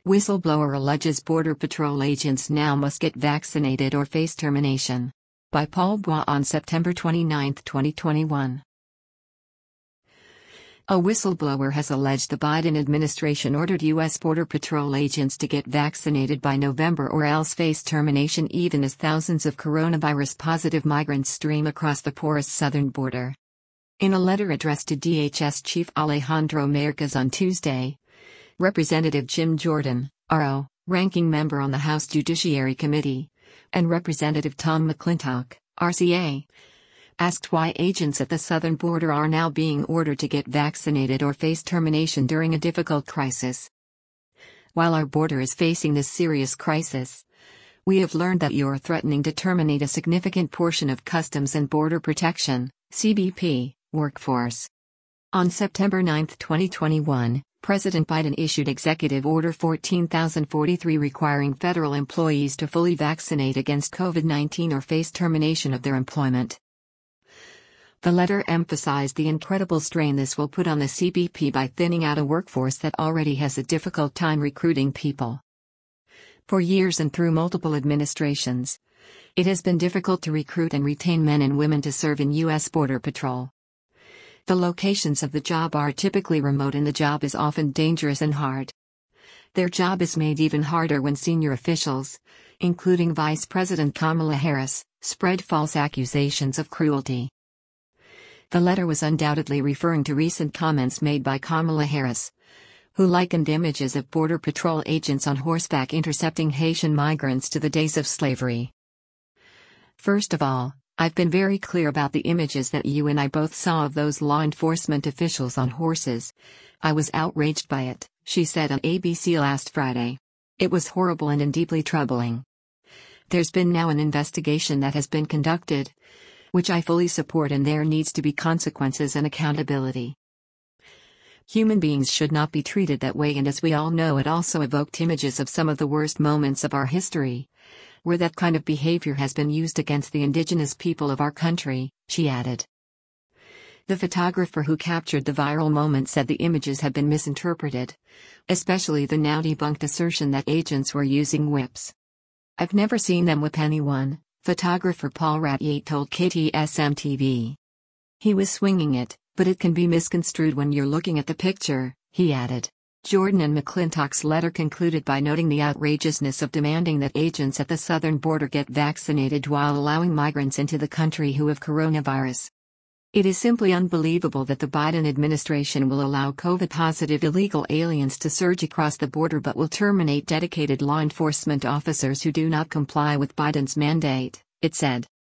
Whistleblower alleges Border Patrol agents now must get vaccinated or face termination. By Paul Bois on September 29, 2021. A whistleblower has alleged the Biden administration ordered U.S. Border Patrol agents to get vaccinated by November or else face termination, even as thousands of coronavirus-positive migrants stream across the porous southern border. In a letter addressed to DHS Chief Alejandro Mayorkas on Tuesday, Representative Jim Jordan, RO, ranking member on the House Judiciary Committee, and Representative Tom McClintock, RCA, asked why agents at the southern border are now being ordered to get vaccinated or face termination during a difficult crisis. While our border is facing this serious crisis, we have learned that you are threatening to terminate a significant portion of Customs and Border Protection, CBP, workforce. On September 9, 2021, President Biden issued Executive Order 14,043 requiring federal employees to fully vaccinate against COVID-19 or face termination of their employment. The letter emphasized the incredible strain this will put on the CBP by thinning out a workforce that already has a difficult time recruiting people. For years and through multiple administrations, it has been difficult to recruit and retain men and women to serve in U.S. Border Patrol. The locations of the job are typically remote and the job is often dangerous and hard. Their job is made even harder when senior officials, including Vice President Kamala Harris, spread false accusations of cruelty. The letter was undoubtedly referring to recent comments made by Kamala Harris, who likened images of Border Patrol agents on horseback intercepting Haitian migrants to the days of slavery. First of all, I've been very clear about the images that you and I both saw of those law enforcement officials on horses. I was outraged by it, she said on ABC last Friday. It was horrible and deeply troubling. There's been now an investigation that has been conducted, which I fully support, and there needs to be consequences and accountability. Human beings should not be treated that way, and as we all know, it also evoked images of some of the worst moments of our history, where that kind of behavior has been used against the indigenous people of our country, she added. The photographer who captured the viral moment said the images had been misinterpreted, especially the now debunked assertion that agents were using whips. I've never seen them whip anyone, photographer Paul Ratlier told KTSM-TV. He was swinging it, but it can be misconstrued when you're looking at the picture, he added. Jordan and McClintock's letter concluded by noting the outrageousness of demanding that agents at the southern border get vaccinated while allowing migrants into the country who have coronavirus. It is simply unbelievable that the Biden administration will allow COVID-positive illegal aliens to surge across the border but will terminate dedicated law enforcement officers who do not comply with Biden's mandate, it said.